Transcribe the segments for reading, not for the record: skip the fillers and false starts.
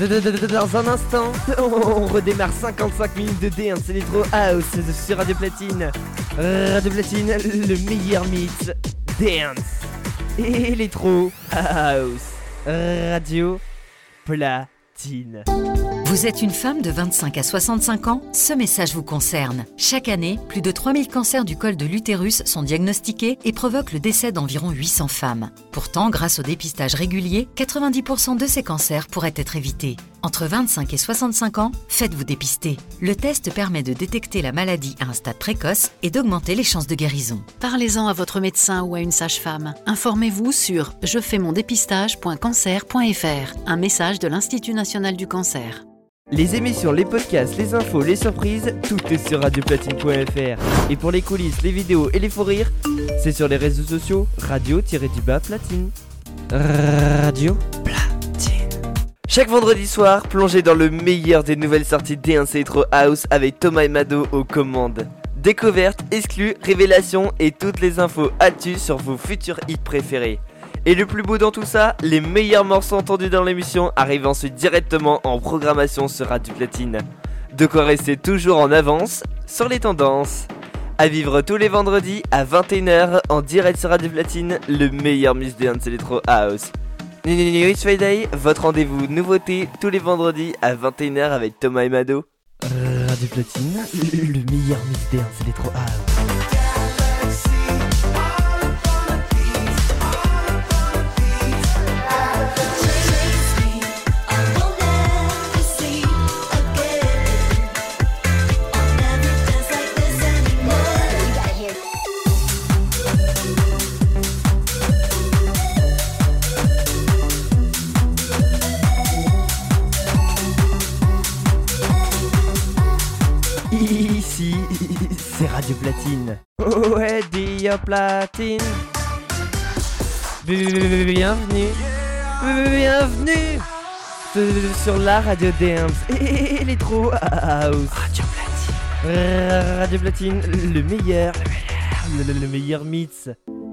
Dans un instant, on redémarre 55 minutes de dance Electro House sur Radio Platine. Radio Platine, le meilleur mix dance Electro House. Radio Platine. Vous êtes une femme de 25 à 65 ans? Ce message vous concerne. Chaque année, plus de 3000 cancers du col de l'utérus sont diagnostiqués et provoquent le décès d'environ 800 femmes. Pourtant, grâce au dépistage régulier, 90% de ces cancers pourraient être évités. Entre 25 et 65 ans, faites-vous dépister. Le test permet de détecter la maladie à un stade précoce et d'augmenter les chances de guérison. Parlez-en à votre médecin ou à une sage-femme. Informez-vous sur jefaimondepistage.cancer.fr. Un message de l'Institut national du cancer. Les émissions, les podcasts, les infos, les surprises, tout est sur radioplatine.fr. Et pour les coulisses, les vidéos et les faux rires, c'est sur les réseaux sociaux radio-platine. Radio Platine. Chaque vendredi soir, plongez dans le meilleur des nouvelles sorties Dance Electro House avec Thomas et Mado aux commandes. Découvertes, exclus, révélations et toutes les infos actus sur vos futurs hits préférés. Et le plus beau dans tout ça, les meilleurs morceaux entendus dans l'émission arrivent ensuite directement en programmation sur Radio Platine. De quoi rester toujours en avance sur les tendances. À vivre tous les vendredis à 21h en direct sur Radio Platine, le meilleur mix dance Electro House. It's Friday, votre rendez-vous nouveauté tous les vendredis à 21h avec Thomas et Mado. Radio Platine, le meilleur mix dance Electro House. Ici, c'est Radio Platine. Ouais, Radio Platine. Bienvenue. Bienvenue sur la Radio Dance Electro House. Radio Platine, le meilleur mix.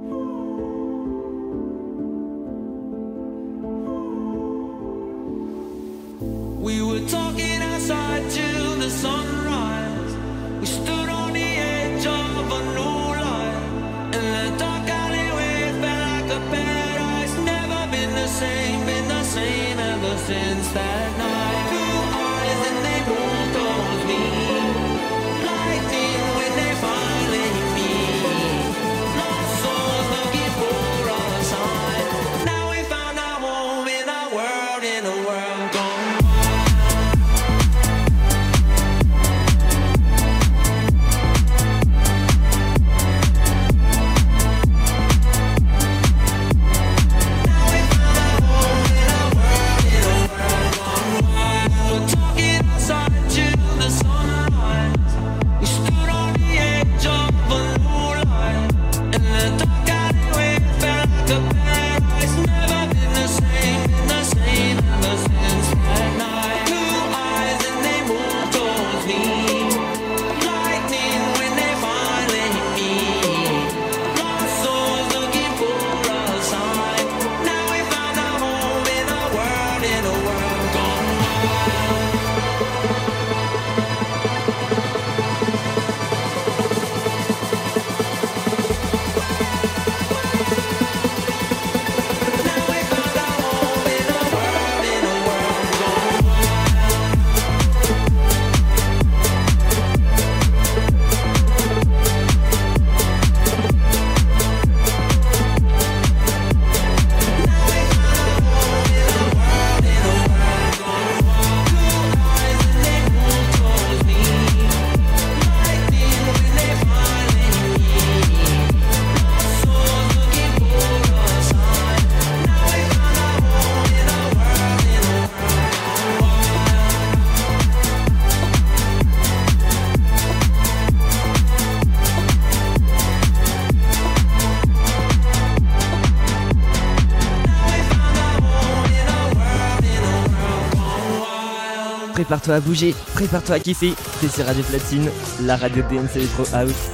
We were talking outside till the sunrise. We stood on the edge of a new life. And the dark alleyway felt like a paradise. Never been the same ever since that night. Two eyes and they both told me. Lightning when they finally meet. Lost souls looking for a sign. Now we found our home in a world gone. Prépare-toi à bouger, prépare-toi à kiffer. T'es sur Radio Platine, la radio Dance Electro House.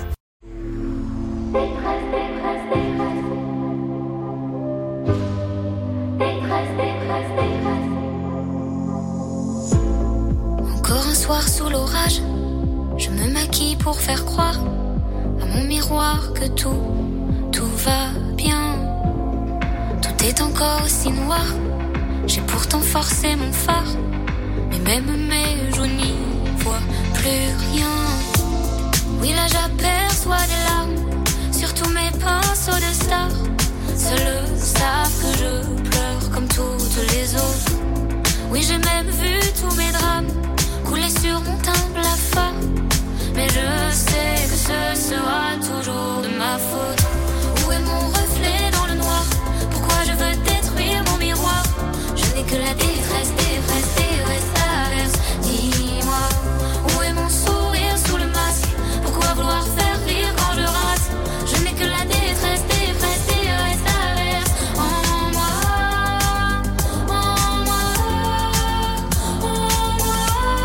soir sous l'orage, je me maquille pour faire croire à mon miroir que tout va bien. Tout est encore aussi noir, j'ai pourtant forcé mon phare, mais même mes joues n'y voient plus rien. Oui là j'aperçois des larmes sur tous mes pinceaux de stars. Seuls savent que je pleure comme toutes les autres. Oui j'ai même vu tous mes drames couler sur mon teint blafard. Mais je sais que ce sera toujours de ma faute. Où est mon reflet dans le noir? Pourquoi je veux détruire mon miroir? Je n'ai que la détresse, détresse, détresse, averse. Dis-moi, où est mon sourire sous le masque? Pourquoi vouloir faire rire quand je rase? Je n'ai que la détresse, détresse, détresse, averse. En moi, en moi, en moi.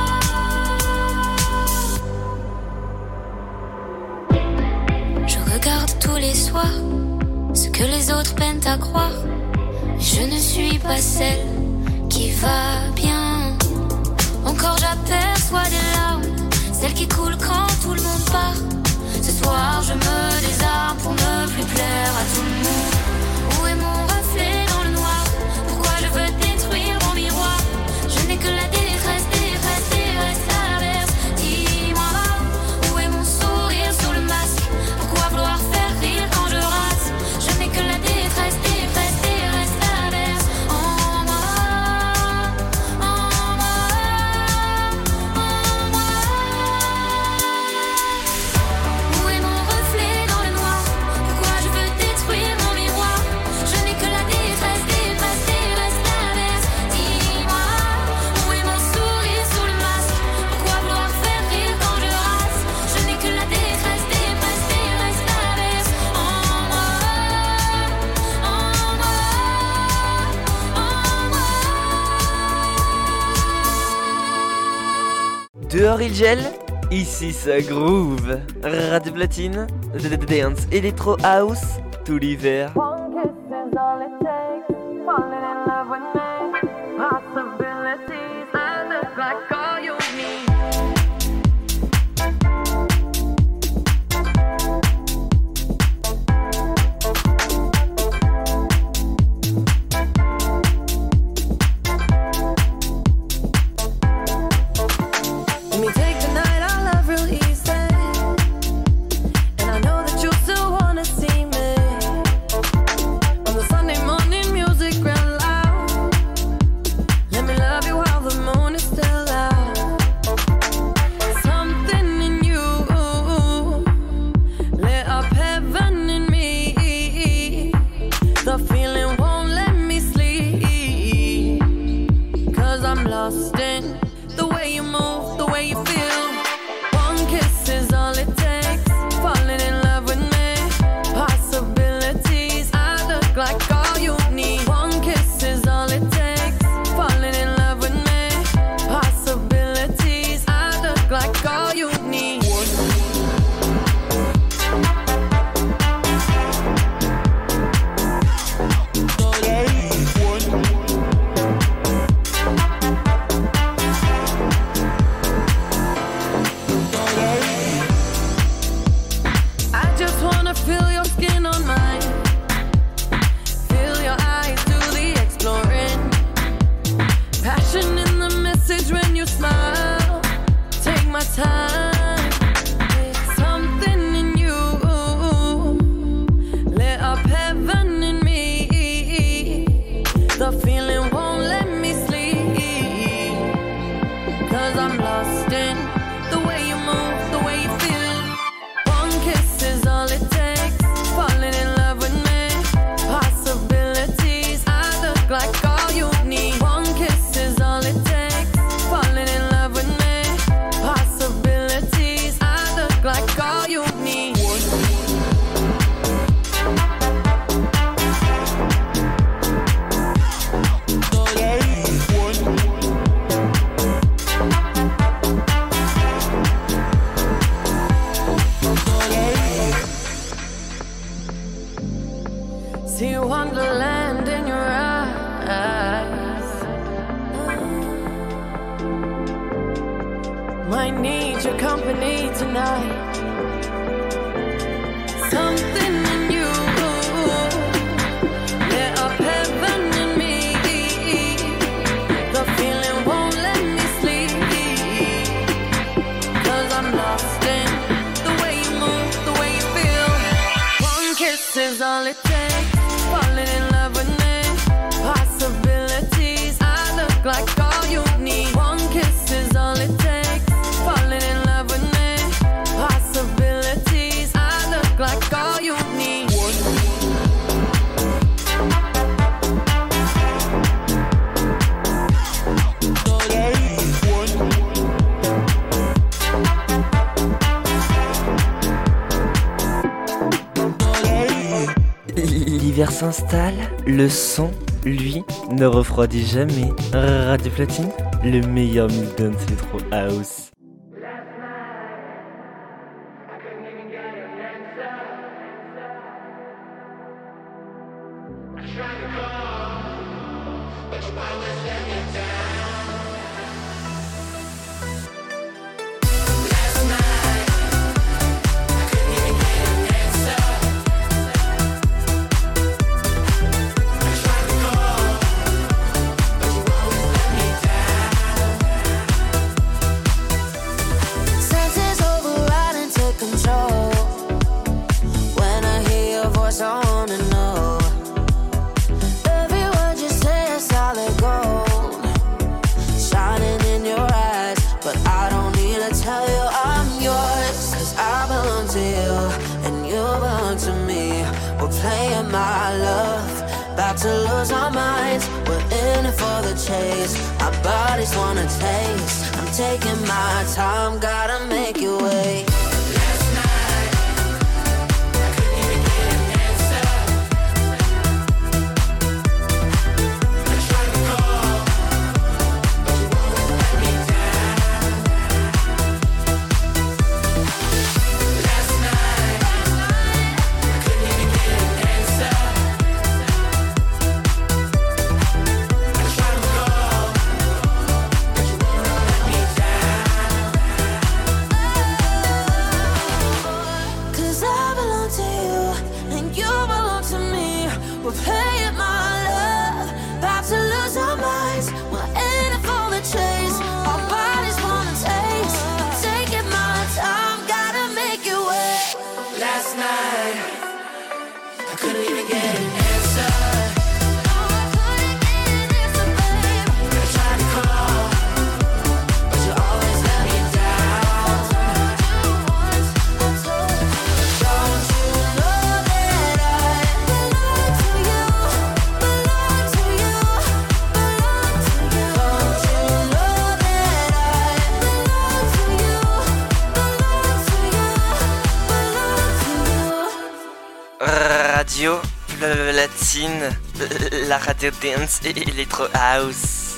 Je regarde tous les soirs ce que les autres peinent à croire. Je ne suis pas celle qui va bien. Encore j'aperçois des larmes, celles qui coulent quand tout le monde part. Ce soir je me désarme pour ne plus plaire à tout le monde. Où est mon reflet dans le noir? Pourquoi je veux détruire mon miroir? Je n'ai que la détresse, détresse, détresse, averse. Dis-moi, où est mon sourire sous le masque? Pourquoi vouloir faire rire quand je rase? Je n'ai que la détresse, détresse, détresse, averse. En moi, en moi, en moi. Où est mon reflet dans le noir? Pourquoi je veux détruire mon miroir? Je n'ai que la détresse, détresse, détresse, averse. Dis-moi, où est mon sourire sous le masque? Pourquoi vouloir faire rire quand je rase? Je n'ai que la détresse, détresse, détresse, averse. En moi, en moi, en moi. Dehors il gèle, ici ça groove. Radio Platine, dance Electro House, tout l'hiver. Let me take the night I love real easy, and I know that you still wanna see me. On the Sunday morning music real loud. Let me love you while the moon is still out. Something in you lit up heaven in me. The feeling won't let me sleep, 'cause I'm lost in the way you move, the way you feel. One kiss is all it takes. Falling in love with me. Possibilities, I look like all you need. One kiss is all it takes. Falling in love with me. Possibilities, I look like all you need. I just wanna feel your skin on mine. Feel your eyes do the exploring. Passion in the message when you smile. Take my time. It's something in you lit up heaven in me. The feeling won't let me sleep, 'cause I'm lost in the way you move, the way you feel. One kiss is all it takes. Falling in love with me. Possibilities, I look like all you need. One kiss is all it takes. Falling in love with me. Possibilities, I look like all you need. See wonderland in your eyes. something in you. Lit up heaven in me. The feeling won't let me sleep. 'Cause I'm lost in the way you move, the way you feel. One kiss is all it takes. Falling in love with me. Possibilities, I look like all you need. One kiss is all it takes. Falling in love with me. Possibilities, I look like all you need. L'hiver s'installe, le son, lui, ne refroidit jamais. Radio Platine, le meilleur mix dance electro house. Senses override and take control. When I hear your voice, I wanna know. Every word you say is solid gold, shining in your eyes. But I don't need to tell you I'm yours, 'cause I belong to you and you belong to me. We're playing my love, about to lose our minds. We're in it for the chase, our bodies wanna taste. I'm taking my time, gotta make you wait. Radio Platine, la radio dance et electro house.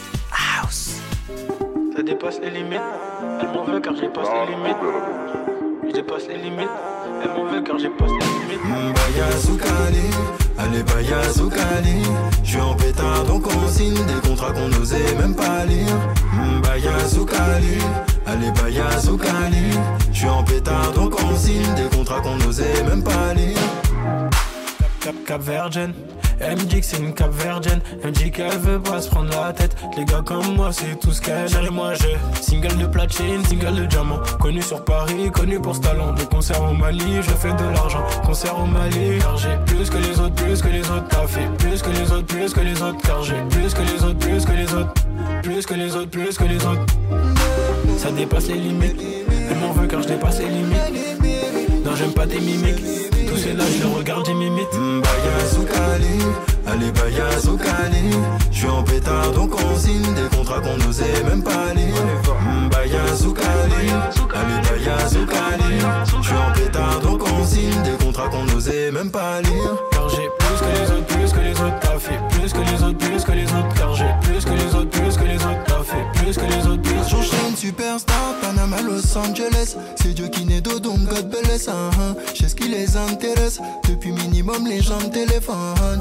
Ça dépasse les limites, elle m'en veut car j'ai passé les limites. Je dépasse les limites, elle m'en veut car j'ai passé les limites. Baya Zoukali, allez Baya Zoukali. J'suis en pétard donc on signe des contrats qu'on n'osait même pas lire. Baya Zoukali, allez Baya Zoukali. J'suis en pétard donc on signe des contrats qu'on n'osait même pas lire. Cap Virgin, elle me dit que c'est une Cap Virgin. Elle me dit qu'elle veut pas se prendre la tête. Les gars comme moi c'est tout ce qu'elle. Chérie moi j'ai single de platine, single de diamant. Connu sur Paris, connu pour ce talent. Des concerts au Mali, je fais de l'argent. Concert au Mali, car j'ai plus que les autres, plus que les autres. T'as fait plus que les autres, plus que les autres. Car j'ai plus que les autres, plus que les autres. Plus que les autres, plus que les autres. Ça dépasse les limites. Elle m'en veut car je dépasse les limites. Non j'aime pas tes mimiques. Tous ces là je les regarde, j'imite. Baya Zoukali, allez Baya Zoukali. J'suis en pétard donc on signe des contrats qu'on n'osait même pas lire. Baya Zoukali, allez Baya Zoukali. J'suis en pétard donc on signe des contrats qu'on n'osait même pas lire. Car j'ai plus que les autres, plus que les autres. T'as fait plus que les autres, plus que les autres. Car j'ai plus que les autres, plus que les autres. T'as fait plus que les autres, plus que les autres. J'enchaîne une superstar, Panama, Los Angeles. C'est Dieu qui n'est dos donc God bless. J'ai ce qui les intéresse. Depuis minimum les gens me téléphonent.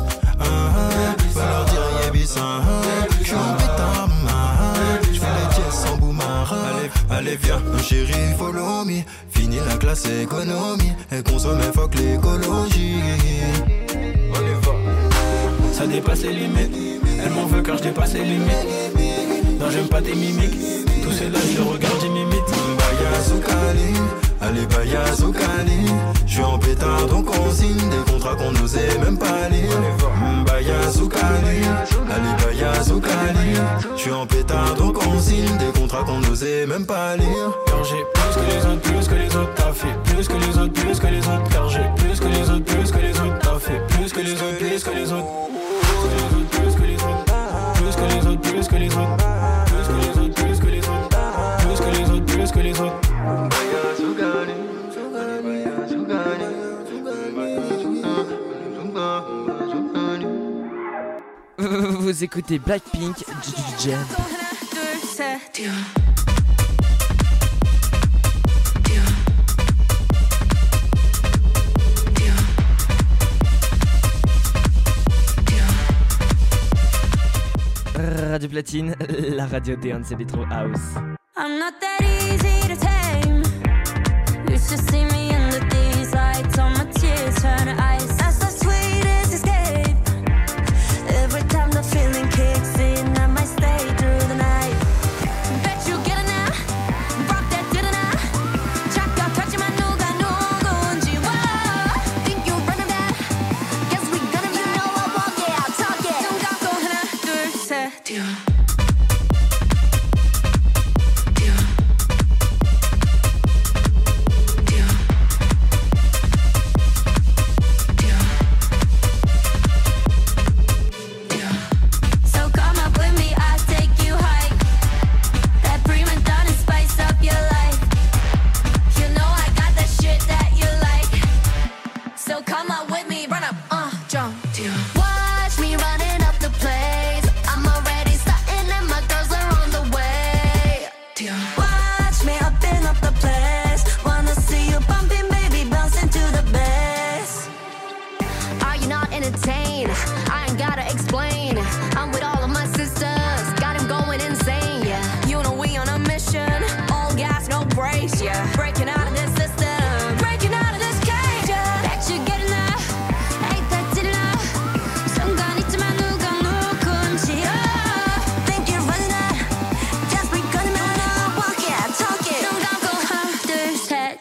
Va leur dire yébis. J'suis en pétard, j'fais les pièces sans bouma. marin. Allez viens, mon chéri, follow me. Fini la classe économie et consomme et fuck l'écologie. On y va. Ça dépasse les limites. Elle m'en veut car je dépasse les limites. Non, j'aime pas tes mimiques. Tous ces là, je le regarde, j'imite. Baya Zoukali, allez Baya Zoukali. J'suis en pétard donc on signe des contrats qu'on n'osait même pas lire. Baya Zoukali, allez Baya Zoukali. J'suis en pétard donc on signe des contrats qu'on n'osait même pas lire. Car j'ai plus que les autres, plus que les autres. T'as fait plus que les autres, plus que les autres. Car j'ai plus que les autres, plus que les autres. T'as fait plus que les autres, plus que les autres. Plus que les autres, plus que les autres. Plus que les autres, plus que les autres. Plus que les autres, plus que les autres. Plus que les autres, plus que les autres. Baya Zoukali, Baya Zoukali, Zoukali. Vous écoutez Blackpink Jam. Radio Platine, la radio dance Electro House. I'm not that easy to tame. Used to see me under these lights, all my tears turn to ice. That's the sweetest escape. Every time the feeling kicks in, I might stay through the night. Bet you get it now, rock that dinner now. 착각하지만 누가 누군지. Whoa, think you're running that? Guess we gonna be. You know I walk it out, talk it. 눈 감고 하나 둘 셋. Watch me running up the place. I'm already starting and my girls are on the way. Watch me upping up the place. Wanna see you bumping, baby, bouncing to the bass. Are you not entertained? I ain't gotta explain. I'm with all of my sisters, got him going insane. Yeah, you know we on a mission. All gas, no brakes. Yeah, breaking out of this system, breaking out of this cage. Yeah, bet you getting that. Ain't that did enough? 순간 있지만 누가 누군지. Think you're running that? Guess we gonna make it. Walk it, talk it. 눈 감고 하나 둘 셋.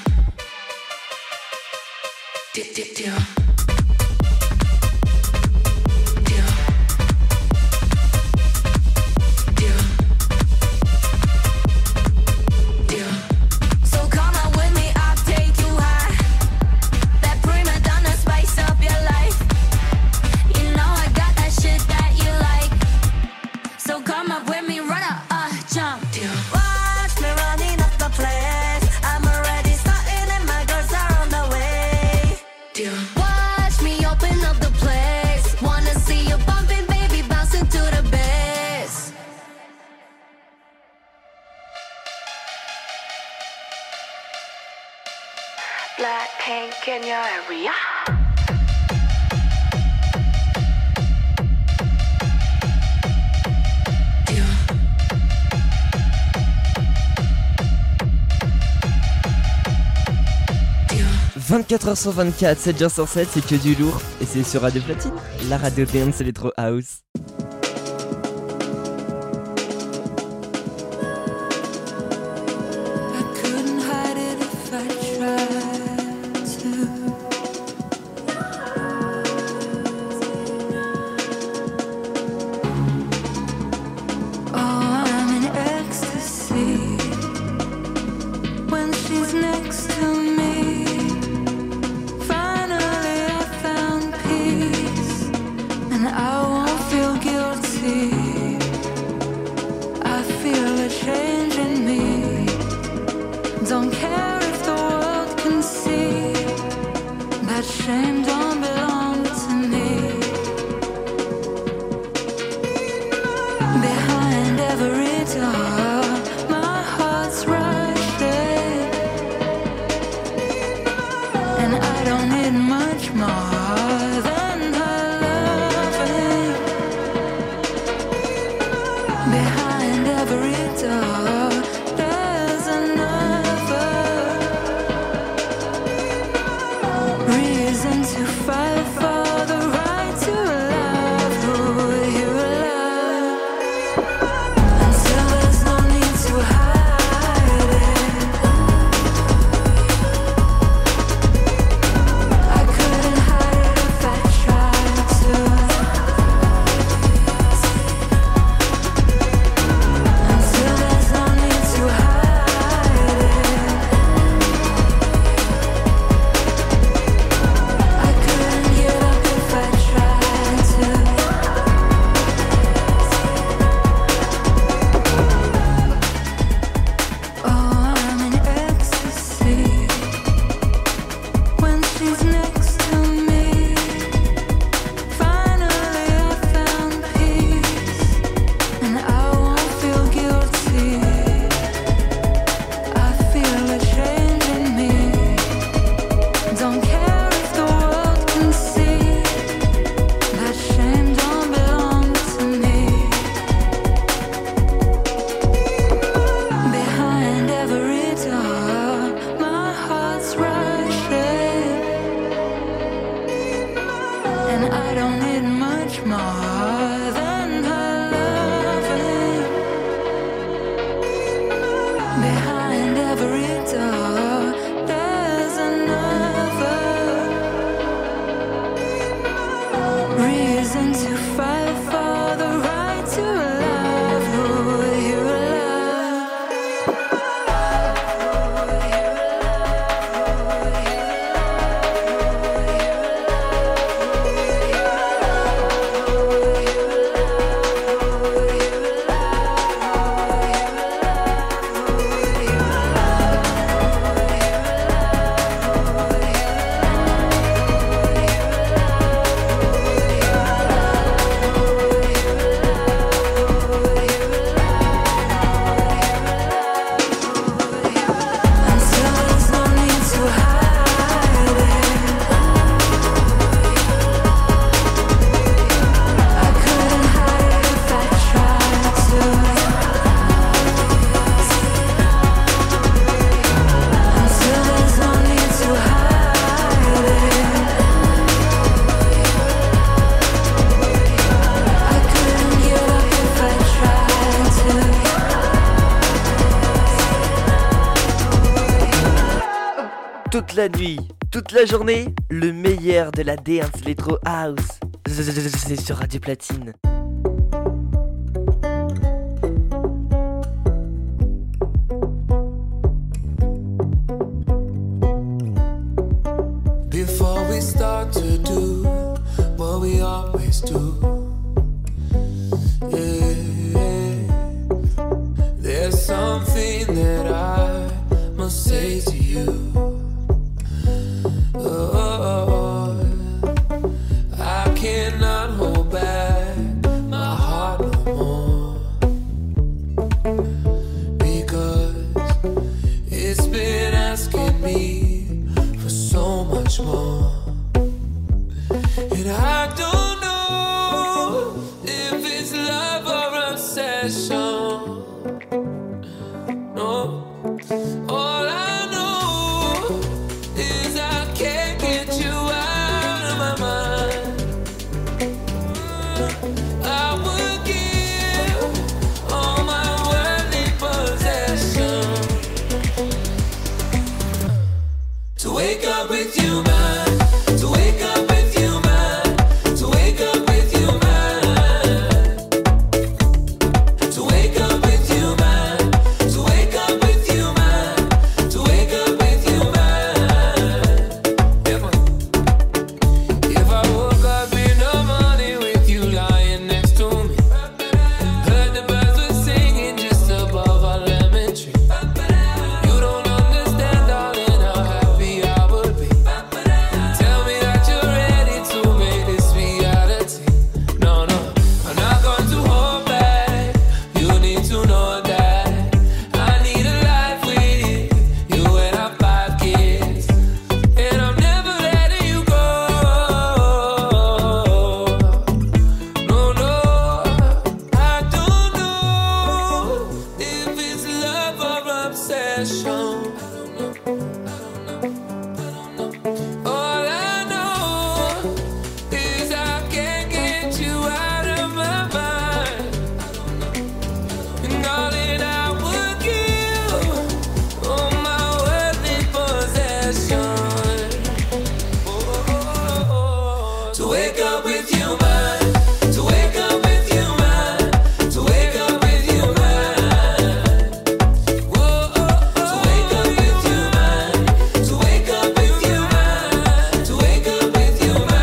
So come out with me, I'll take you high. That prima donna spice up your life. You know I got that shit that you like. So come up with me, run up, jump. Watch me running up the place. I'm already starting and my girls are on the way. Watch me open up the place. Wanna see you bumping, baby, bouncing to the bass. Blackpink in your area. « 24h sur 24, 7 jours sur 7, c'est que du lourd. Et c'est sur Radio Platine, la radio dance Electro House. I couldn't hide it if I tried to. Oh, I'm in ecstasy when she's next to me. Finally, I found peace, and I won't feel guilty. I feel a change in me. Don't care if the world can see that shame don't belong to me. Behind every door, my heart's rushing, and I don't need much more than her loving. Behind every door, to fight for the right to love who you love. Until there's no need to hide it. I couldn't hide it if I tried to. Until there's no need to hide it. I couldn't get up if I tried to. Oh, I'm in ecstasy when she's next to me. Finally I found peace, and I won't feel guilty. I feel a change in me. Don't care if the world can see that shame don't belong to me. Behind every door, my heart's rushing, and I don't need much more than her loving. Behind every door, there's another reason to fight for the right to love who you love. Until there's no need to hide it. I couldn't hide it if I tried to. Until there's no need to hide it. I couldn't get up if I tried to. Toute la nuit, toute la journée, le meilleur de la dance electro house. C'est sur Radio Platine. Before we start to do what we always do, yeah, there's something that I must say to you. Oh, I cannot hold back my heart no more, because it's been asking me for so much more. And I don't know if it's love or obsession. No, all I know is I can't get you out of my mind. I would give all my worldly possessions to wake up with you, man. To wake up with you, man. To wake up with you, man. To wake up with you, man. To wake up with you, man. Whoa, oh, oh. To wake up with you, man. To wake up with you, man. To wake up with you, man.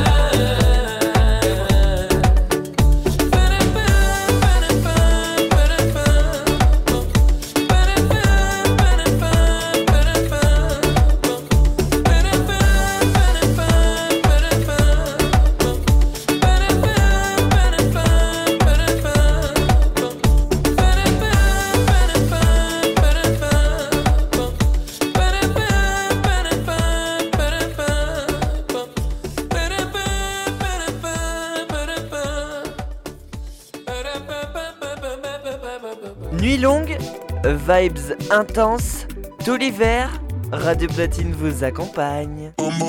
Nuit longue, vibes intenses, tout l'hiver, Radio Platine vous accompagne.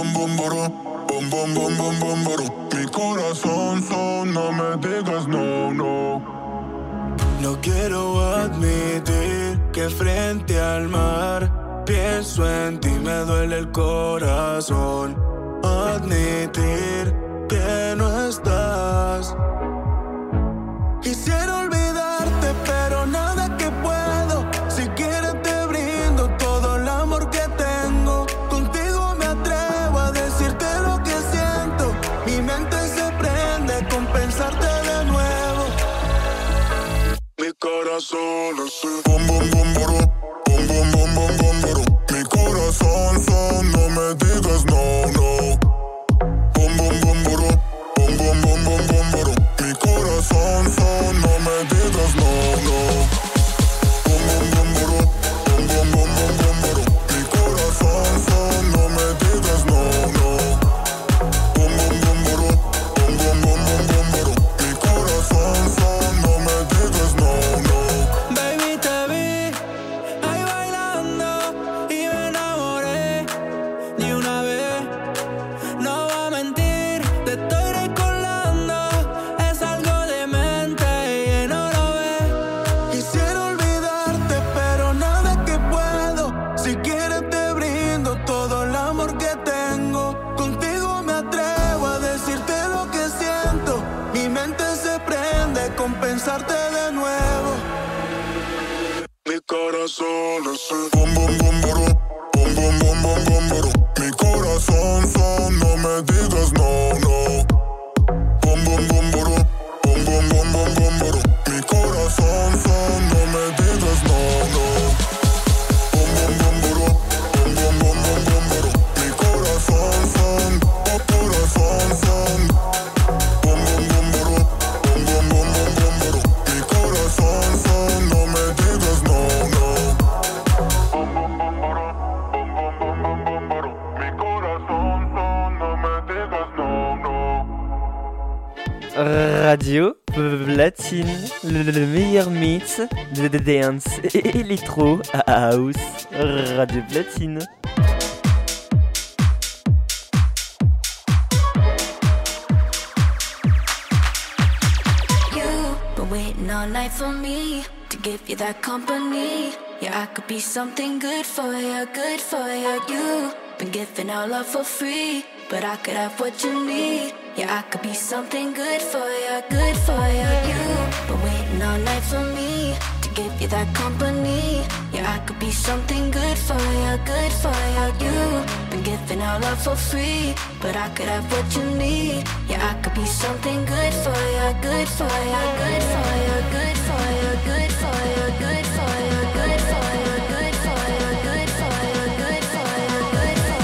Mi corazón son, no me digas no, no. No quiero admitir que frente al mar pienso en ti, me duele el corazón. Admitir que no estás. Quisiera olvidarte, pero nada que puedo. Si quieres te brindo todo el amor que tengo. Contigo me atrevo a decirte lo que siento. Mi mente se prende con pensarte de nuevo. Mi corazón así. Bom, bom, bom, boro. Bom, bom, bom, bom, bom, boro. Mi corazón son, no me digas no, no. Bom, bom, bom, boro. Bom, bom, bom, bom, bom, boro. Mi corazón son, no me digas no, no. Bom, bom, bom, boro. Bom, bom, bom, bom, bom, boro. Mi corazón son, no me digas no, no. Bom, bom, bom, boro. Bom, bom, bom, bom, bom, boro. Mi corazón son, no me digas no, no. Baby, te vi ahí bailando y me enamoré de una vez. No voy a mentir, te estoy recordando. Es algo demente y no lo ves. Quisiera olvidarte, pero nada que puedo. Si quieres te brindo todo el amor que tengo. Contigo me atrevo a decirte lo que siento. Mi mente se prende con pensarte de nuevo. Mi corazón así. Bom, bom, bom, boro. Bom, bom, bom, bom, bom, boro. Mi corazón son, no me digas no, no. Bom, bom, bom, boro. Bom, bom, bom, bom, bom, boro. Mi corazón son, no me digas no, no. Bom, bom, bom, boro. Bom, bom, bom, bom, bom, boro. Mi corazón son, oh, corazón son. Bom, bom, bom, boro. Bom, bom, bom, bom, bom, boro. Mi corazón son, no me digas no, no. Bom, bom, bom, boro. Bom, bom, bom, bom, bom, boro. Mi corazón son, no me digas no, no. Radio Platine, le meilleur mix de dance électro house. Radio Platine. You've been waiting all night for me to give you that company. Yeah, I could be something good for you, good for you. You've been giving all love for free, but I could have what you need. Yeah, I could be something good for you, good for you. You've been waiting all night for me to give you that company. Yeah, I could be something good for you, good for you. You've been giving all love for free, but I could have what you need. Yeah, I could be something good for you, good for you, good for you, good for you, good for you, good for you, good for you, good for you, good for you, good for you, good for you, good for you, good for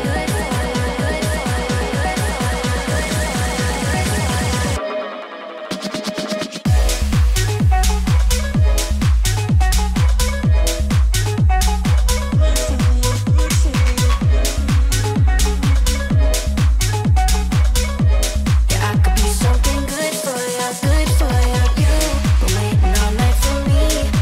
Yeah, I could be something good for you, good for you. You've been waiting all night for me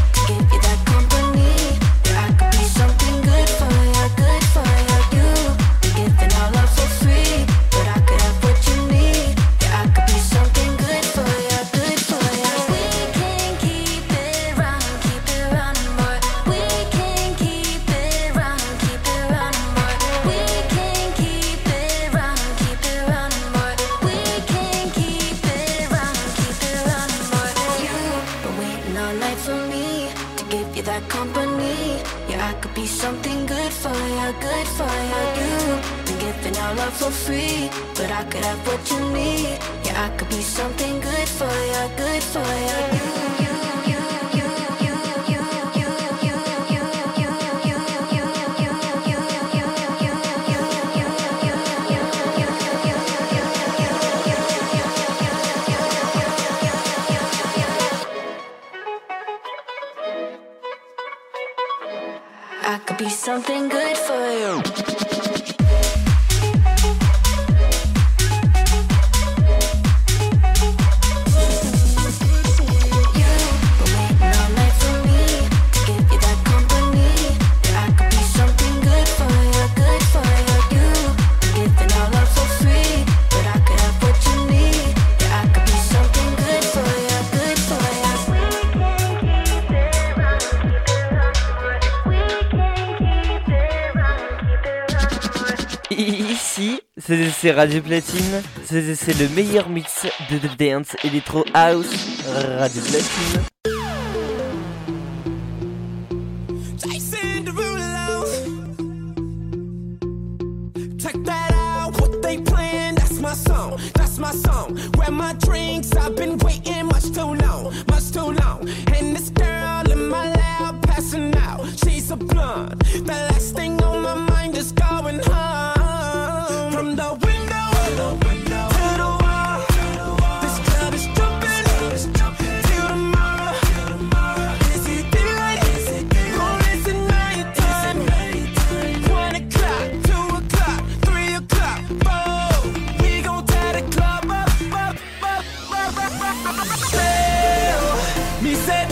for free, but I could have what you need. Yeah, I could be something good for you, good for you. I could be something good for you. Ici, c'est Radio Platine, c'est le meilleur mix de The Dance Electro House, Radio Platine. Jason Derulo, check that out, what they playing, that's my song, where my drinks, I've been waiting much too long, and this girl in my lap passing out, she's a blonde, the last thing on my mind is going home. From the window to the wall, this club is jumping till tomorrow. Is it daylight? Or is it nighttime? 1 o'clock, 2 o'clock, 3 o'clock, 4. We gon' tear the club up. Me say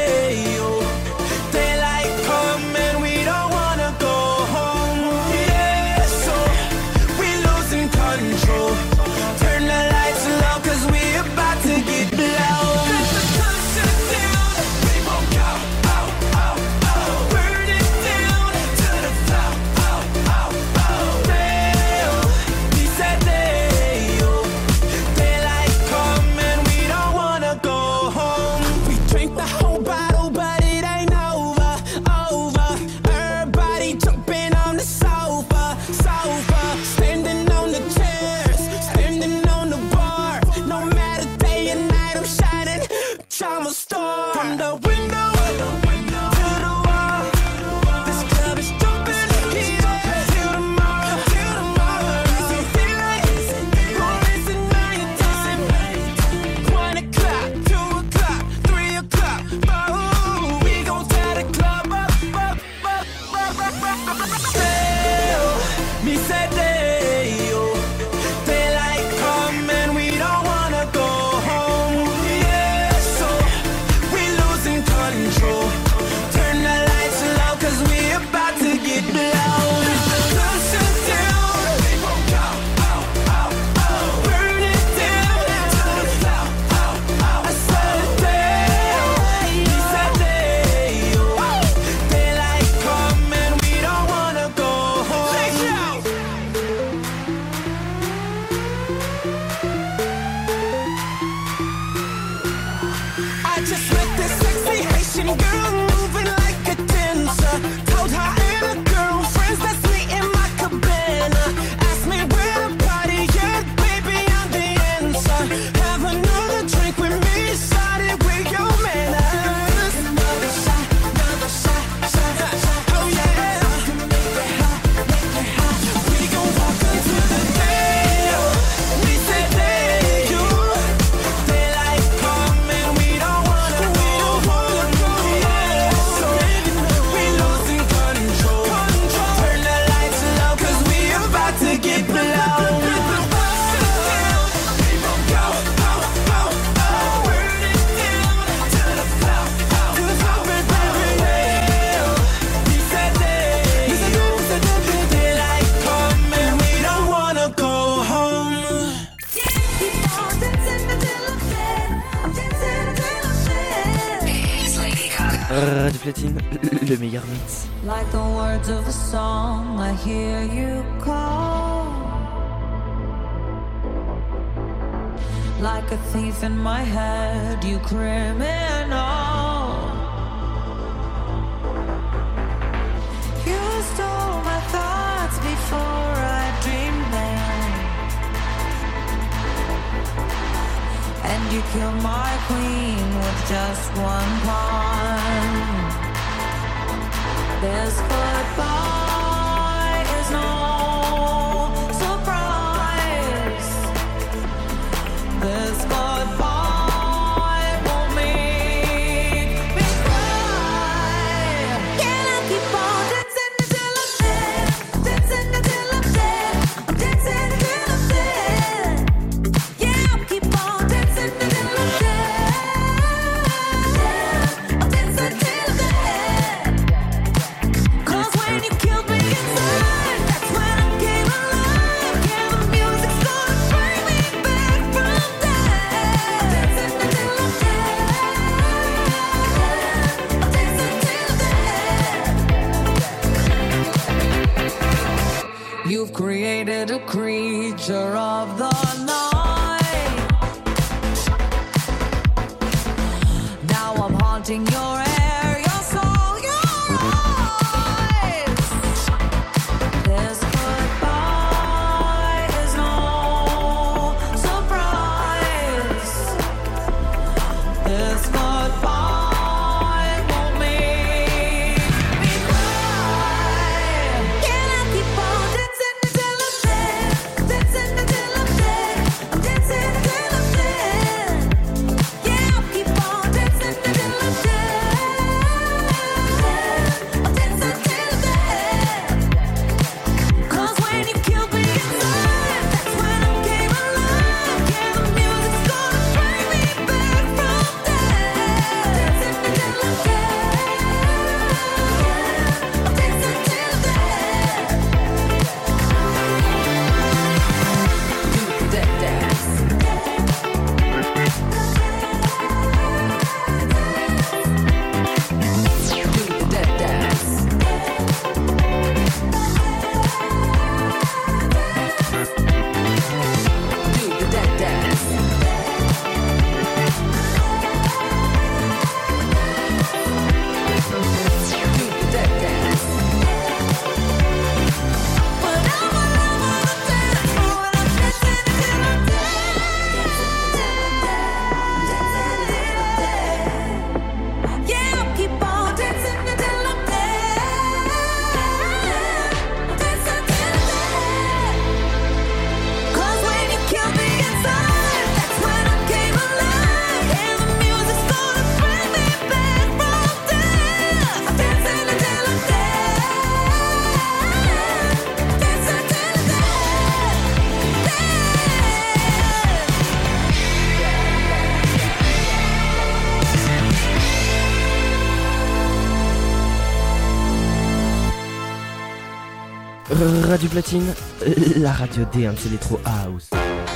daylight come and we don't wanna go home. Yeah, so we losing control. Turn the lights low 'cause we about to get blown. Let the sun shut down. We won't go out. Burn it down to the floor. We said daylight come and we don't wanna go home. We drink the whole bottle, but it ain't over. Everybody jumping on the sofa. Standing on the chairs, standing on the bar. No matter day and night, I'm shining. Trauma star. From the window to the wall. This club is jumping till tomorrow. Is it daylight? Or is it nighttime? 1 o'clock, 2 o'clock, 3 o'clock, 4. We gon' tear the club up. Me said daylight come and we don't wanna go home. Yeah, so we losing control. Turn the lights low 'cause we about to get blown. Sun shut down. We won't go out. Burn it down to the floor. I said he said daylight come and we don't wanna go home. I just met this sexy Haitian girl moving like a dancer. Told her and her girlfriends let's meet in my cabana. Asked me where the party at, baby I'm the answer. Have another drink with me, started with your manners. Another shot. Oh yeah. We gon' walk until the day. We said daylight come and we don't wanna go. Yeah, so we losing control. Turn the lights low 'cause we about to get blown. We won't go out. Burn it down to the floor. We said daylight come and we don't wanna go home. Radio Platine, le meilleur mix. Like the words of a song, I hear you call. Like a thief in my head, you criminal. You stole my thoughts before I dreamed them. you killed my queen with just one punch. This goodbye is no surprise. This goodbye won't make me cry. Can I keep on dancing until I'm dead? Dancing until I'm dead. I'm dancing until I'm dead. Yeah, I'll keep on dancing until I'm dead. I'll dance until I'm dead. 'Cause when you killed me inside, that's when I came alive. Yeah, the music's gonna bring me back from death. Dancing until I'm dead. I'll dance until I'm dead. You've created a creature of the night. Now I'm haunting your air, your soul, your eyes. This goodbye is no surprise. This goodbye won't make me cry. Can I keep on dancing until I'm dead? Dancing until I'm dead. I'm dancing until I'm dead. Yeah, I'll keep on dancing until I'm dead. I'll dance until I'm dead. 'Cause when you killed me inside, that's when I came alive. Yeah, the music's gonna bring me back from death. Dancing until I'm dead. I'll dance until I'm dead. Do that dance. Do that dance. Do that dance. Do that dance. But I'm all over the dance floor and I'm dancing until I'm dead. Yeah, I'll keep on dancing until I'm dead. Dance until I'm dead. 'Cause when you killed me inside, that's when I came alive. And the music's gonna bring me back from death. I'm dancing until I'm dead. Dance until I'm Radio Platine, la radio dance Electro House.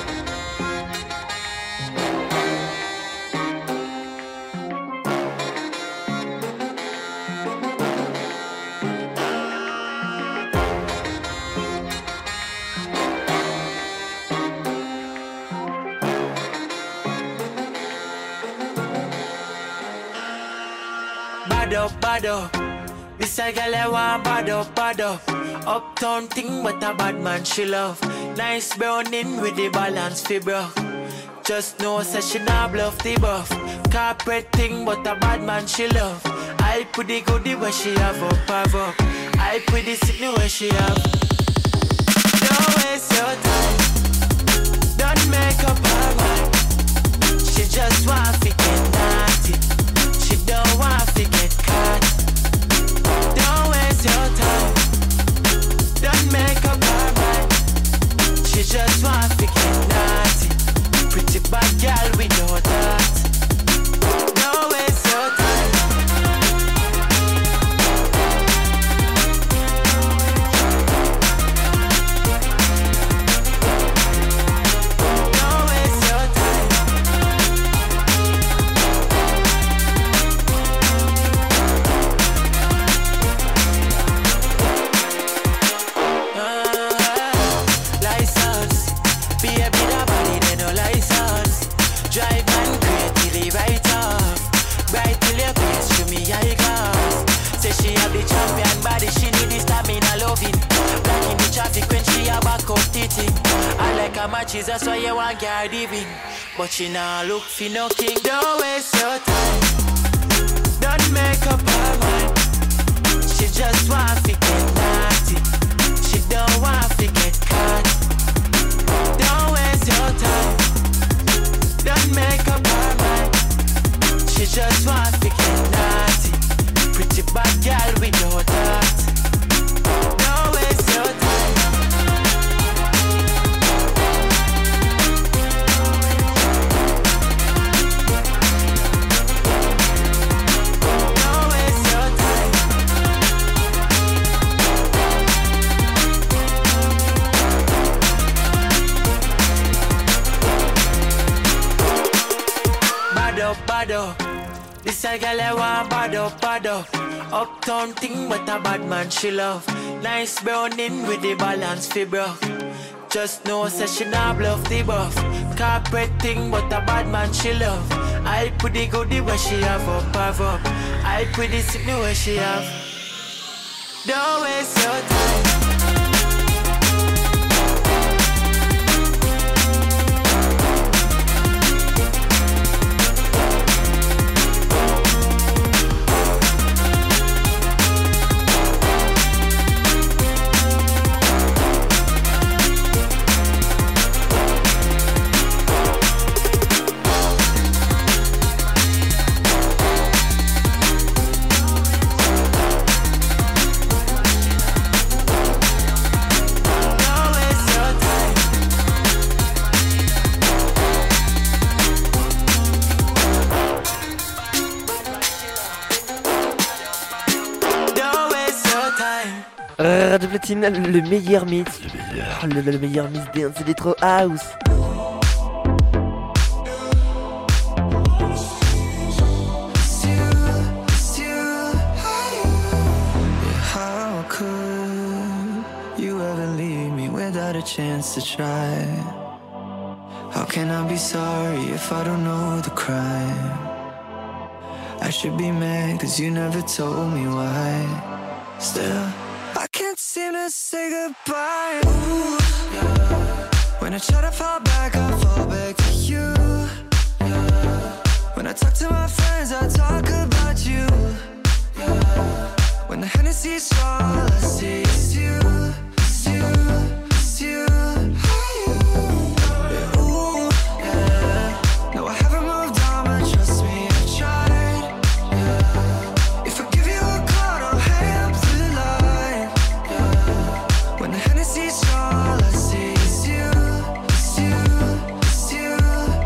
Bad up. This a girl I want bad up. Uptown thing, but a bad man she love. Nice browning with the balance fi bro. Just know say she not bluff the buff. Corporate thing, but a bad man she love. I put the goodie where she have up. I put the sickness where she have. Don't waste your time. Don't make up her mind. She just want to get naughty. She don't want to get caught. Don't waste your time. Don't make up her mind. She just want to get naughty. Pretty bad girl without that. Don't waste your time. Don't waste your time. License, be a bit of body, they no license. Drive and create till he right off. Bright till your face, show me high class. Say she have the champion body, she need the stamina loving. Black in the traffic when she a back up titty. I like her matches, that's why you want guard even. but she nah look for no king. Don't waste your time, don't make up her mind. She just want to get naughty, she don't want to get caught. Don't waste your time, don't make up her mind. She just want to get naughty, pretty bad girl without that. Don't waste your time. Don't waste your time. Bad up. This a girl I want bad up. Uptown thing but a bad man she love. Nice browning with the balance fi broke. Just know say she nah bluff the buff. Corporate thing but a bad man she love. I put the goodie where she have up. I put the signal where she have. Don't waste your time. Radio Platine, le meilleur mix. Le meilleur mix dance electro house. How could you ever leave me without a chance to try? How can I be sorry if I don't know the crime? I should be mad cause you never told me why. Still, I can't seem to say goodbye. Ooh, yeah. When I try to fall back, I fall back to you. Yeah. When I talk to my friends, I talk about you. Yeah. When the Hennessy's strong, all I see is you. It's you, it's you. Yeah, ooh, yeah. No, I haven't moved on, but trust me, I tried. Yeah. If I give you a call, don't hang up the line. Yeah. When the Hennessy's strong, all I see is you. It's you, it's you.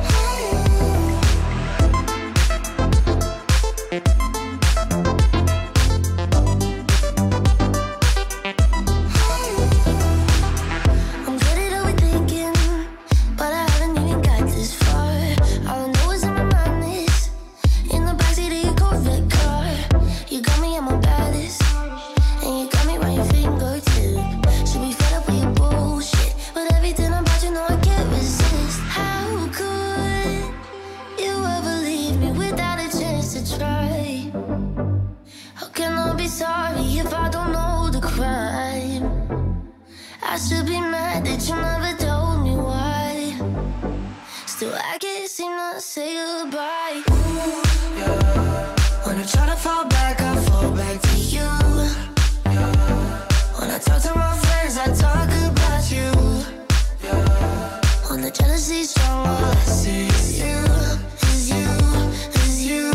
I'm good at overthinking, but I haven't even got this far. All I know is in my mind is in the backseat of your Corvette car. You got me at my baddest, and you got me right your fingertip. Should be fed up with your bullshit, but everything about you know I can't resist. How could you ever leave me without a chance to try? How can I be sorry if I don't know the crime? I should be mad that you never told me why. Still, I can't seem to say goodbye. Ooh, yeah. When I try to fall back, I fall back to you. Yeah. When I talk to my friends, I talk about you. Yeah. When the jealousy's strong, all I see is you. Is you, is you.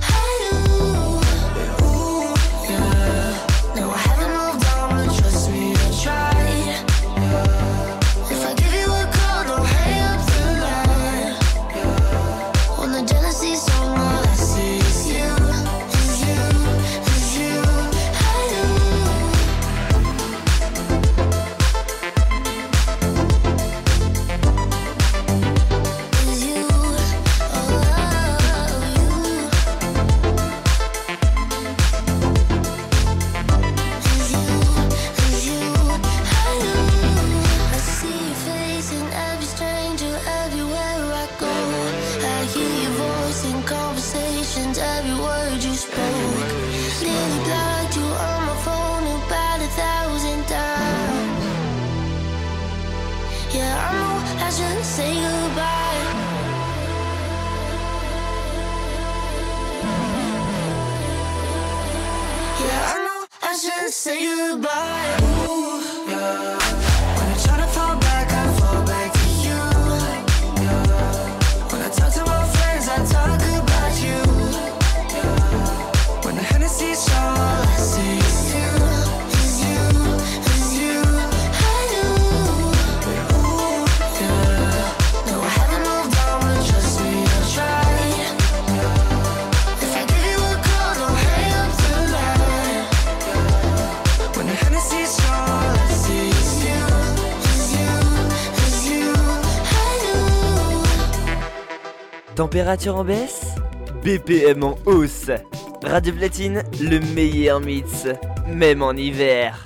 Ooh, yeah. No, I haven't moved on, but trust me, I tried. If I give you a call, don't hang up the line. When the jealousy's strong, all I see is you. Is you, is you. Is you, oh, you. Is you, I see your face in every stranger everywhere I go. I hear your voice in conversations, every word you spoke. Nearly blocked you on my phone about 1,000 times. Yeah, I know I shouldn't say goodbye. Température en baisse, BPM en hausse. Radio Platine, le meilleur mix, même en hiver.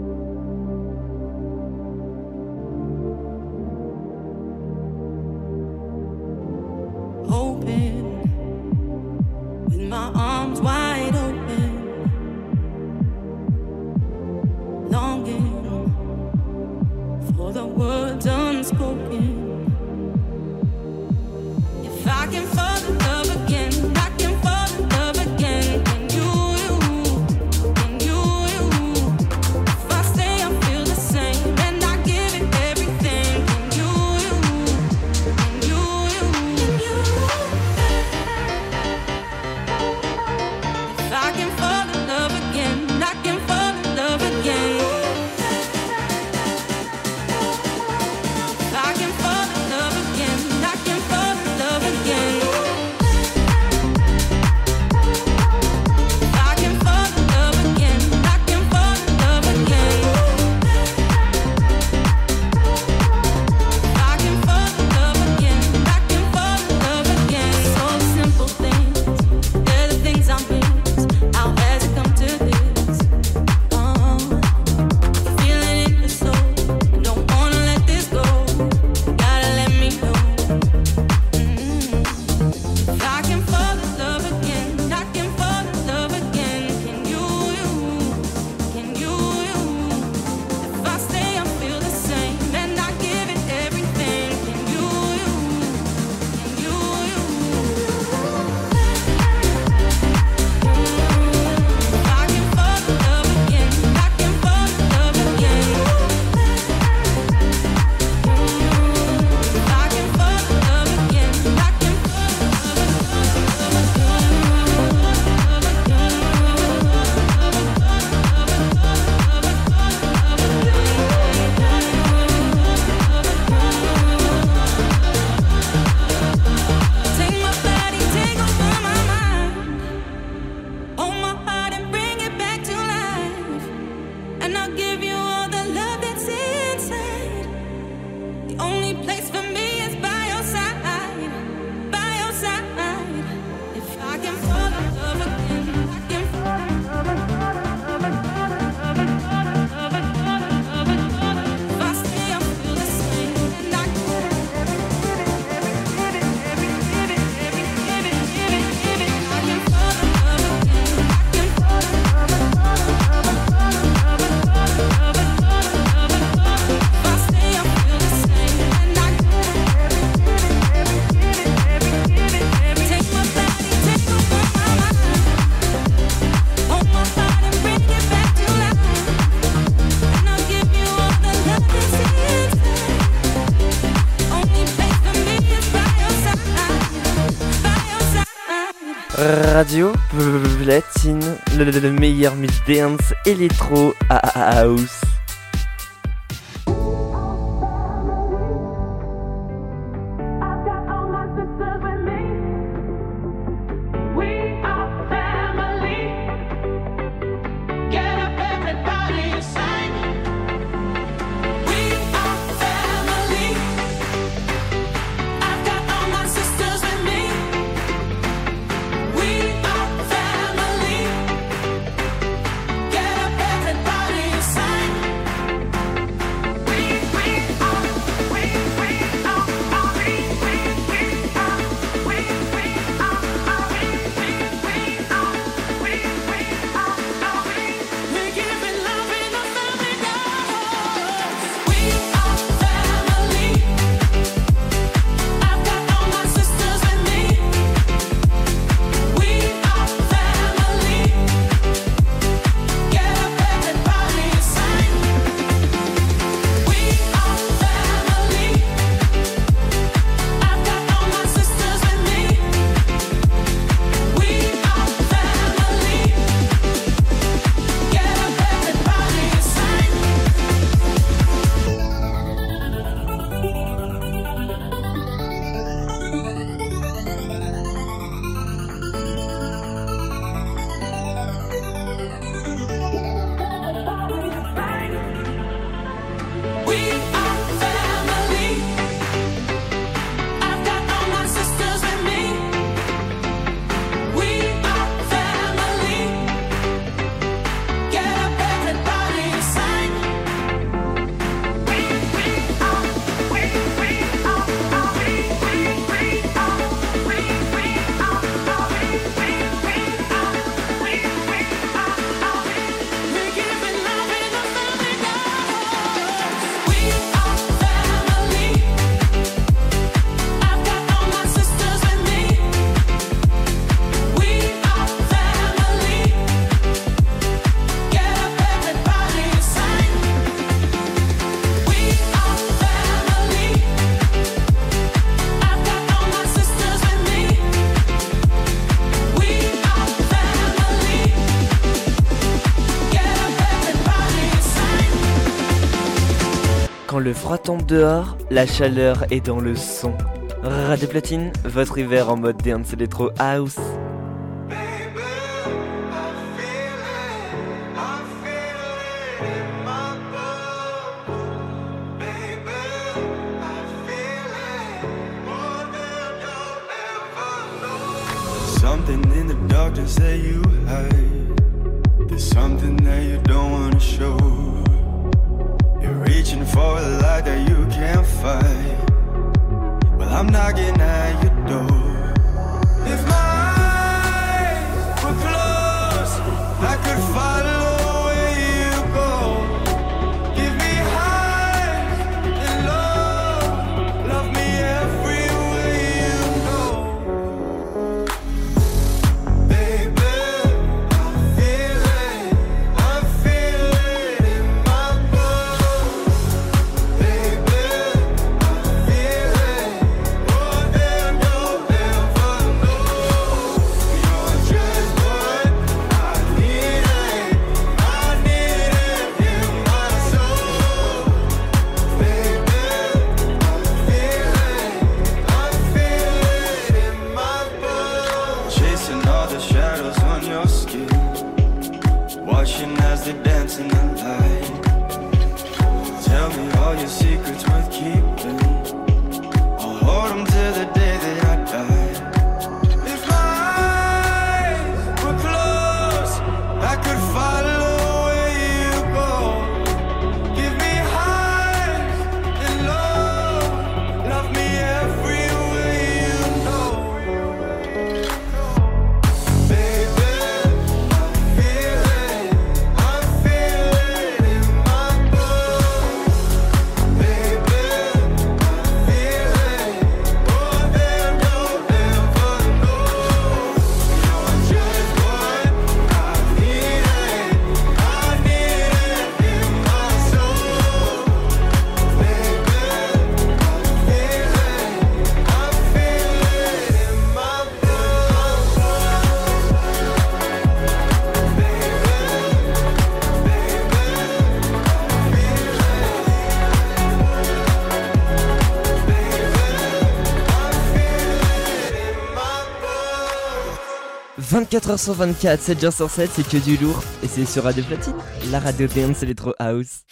Open, with my arms wide open, longing for the words unspoken. If I can fall in love again, I can fall in love again. Can you? If I stay, I feel the same, and I give it everything. Can you? If I can fall in love again, I can fall in love again. If I can fall in love again, I can fall in love again. If I can fall in love again, I can fall in love again. If I can fall in love again, I can fall in love again. So simple things, they're the things I miss. How has it come to this? Feeling it in your soul, don't wanna let this go. Gotta let me know. If I can fall in love again, I can fall in love again. Can you? If I stay, I feel the same, and I give it everything. Can you? If I can fall in love again, I can fall in love again. If I can fall in love again, I can fall in Take my body, take over my mind. Hold my heart and bring it back to life. And I'll give you all the love that's inside. The only place for me is by your side, by your side. If I can fall in love again, I can fall in love again. If I stay, I feel the same, and I give it I can fall in love again, I can fall in If I stay, I feel the same, and I take my body, take over my mind. Hold my heart and bring it back to life. And I'll give you all the love that's inside. Only place for me is by your side, by your side. Radio Platine, le meilleur mix dance électro house. Get up, everybody, sign. Quand le froid tombe dehors, la chaleur est dans le son. Radio Platine, votre hiver en mode dance electro house. Something in the darkness that you hide. There's something that you don't wanna show. You're reaching for a light that you can't fight. Well, I'm knocking at your door. If my eyes were closed, I could follow where you go. Give me highs and low. Love me everywhere you go. Baby, I feel it in my bones. Baby, I feel it more than you'll ever know. You're just what I needed. I need it in my soul. Baby, I feel it in my bones. Chasing all the shadows on your skin, watching as they dance in the light. Tell me all your secrets worth keeping. I'll hold them till the day that I die. If my eyes were closed, I could follow where you go. Give me highs and low. Love me everywhere you know. Baby, I feel it in my bones. Baby, I feel it more than you'll ever know. You're just what I needed. I need it in my soul. Baby, I feel it in my bones. 24h sur 24, 7 jours sur 7, c'est que du lourd. Et c'est sur Radio Platine, la radio dance electro house.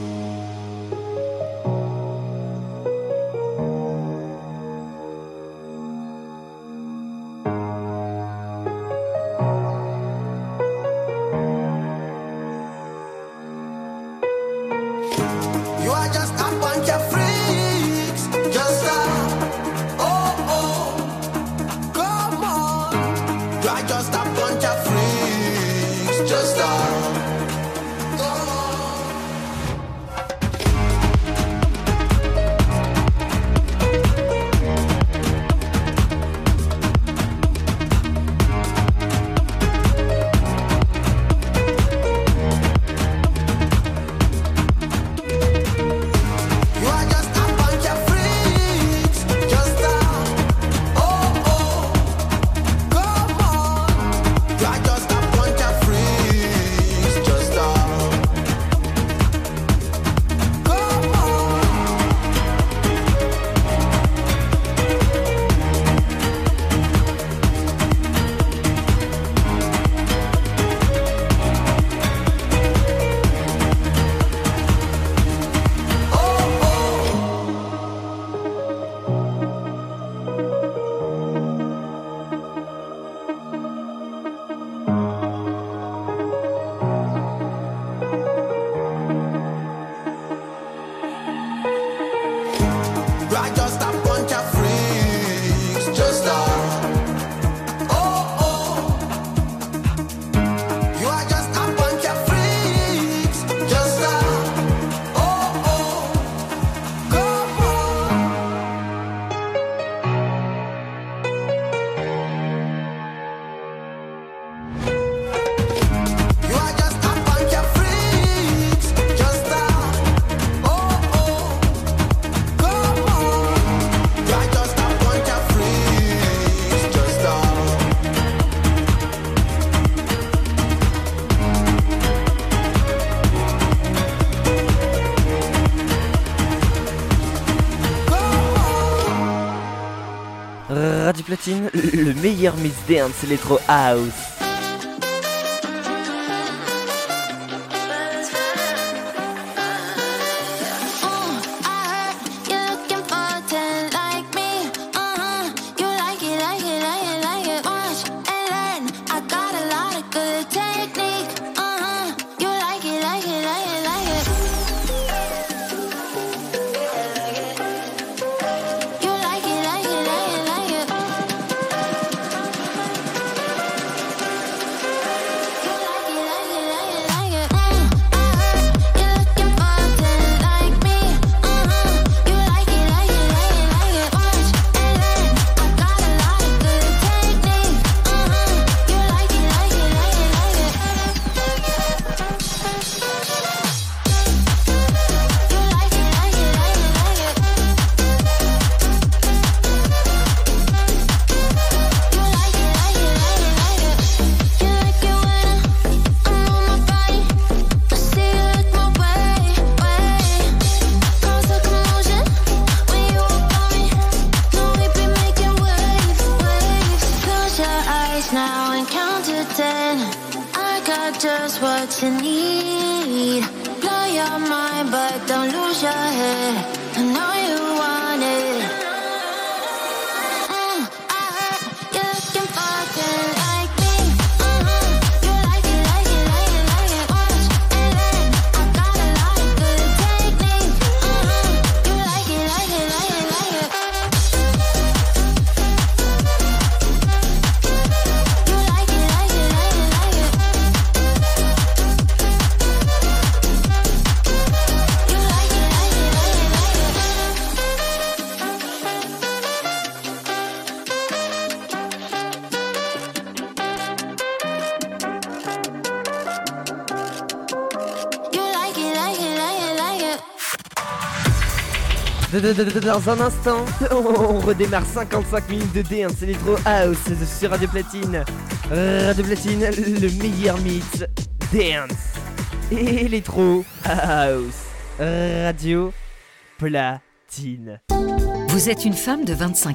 You are just a bunch of freaks. Just come on. You are just a bunch of freaks. Just come on. Radio Platine, le meilleur mix dance electro house. Dans un instant, on redémarre 55 minutes de dance electro house sur Radio Platine. Radio Platine, le meilleur mix dance electro house. Radio Platine. Vous êtes une femme de 25